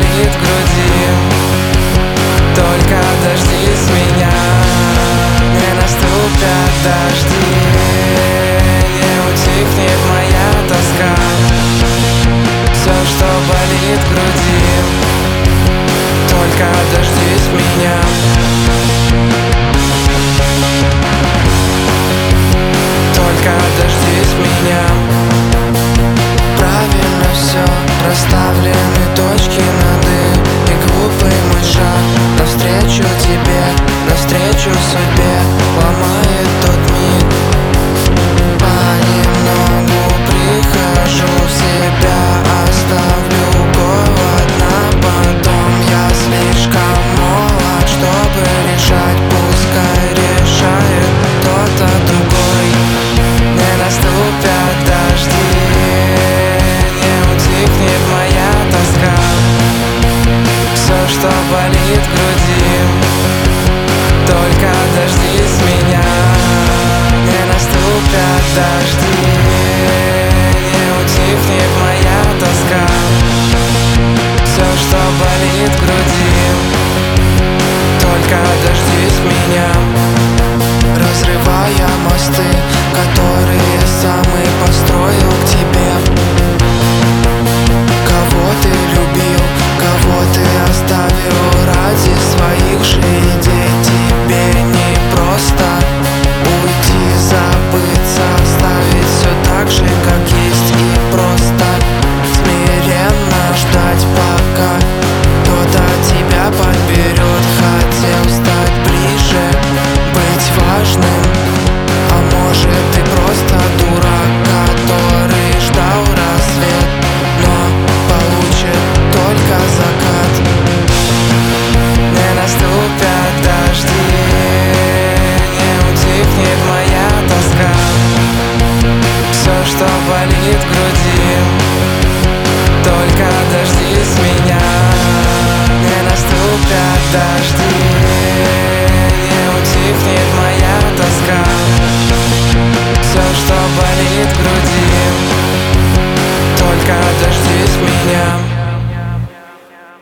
болит в груди, только дождись меня. Не наступят дожди, не утихнет моя тоска. Все, что болит в груди, только дождись меня. Только дождись меня. Правильно все, расставлены точки над «и». И глупый мой шаг навстречу тебе, навстречу судьбе ломает тот миг. Понемногу прихожу в себя, оставлю голод на потом. Я слишком молод, чтобы решать, пускай решает кто-то другой. Не наступят дожди, не утихнет моя тоска. Все, что болит в груди, только дождись меня. Не наступят дожди, не утихнет моя тоска. Все, что болит в груди, только дождись меня. Разрывая мосты, которые сам и построил к тебе. Кого ты любил, кого ты оставил ради своих же идей. Тебе не просто уйти, забыться, оставить все так же, как есть. И просто смиренно ждать, пока кто-то тебя подберет. Хотел стать ближе, быть важным, а может ты просто дурак, который ждал рассвет, но получит только закат. Не наступят дожди, не утихнет моя тоска. Все, что болит в груди, только дождись меня. Не наступят дожди,